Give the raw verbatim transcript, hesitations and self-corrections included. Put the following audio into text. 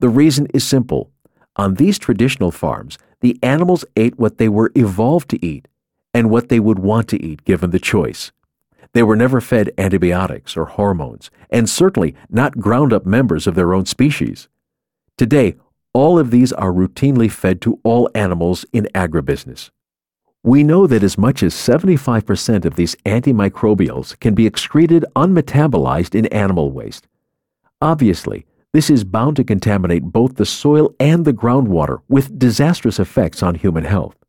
The reason is simple. On these traditional farms, the animals ate what they were evolved to eat and what they would want to eat given the choice. They were never fed antibiotics or hormones, and certainly not ground-up members of their own species. Today, all of these are routinely fed to all animals in agribusiness. We know that as much as seventy-five percent of these antimicrobials can be excreted unmetabolized in animal waste. Obviously, this is bound to contaminate both the soil and the groundwater with disastrous effects on human health.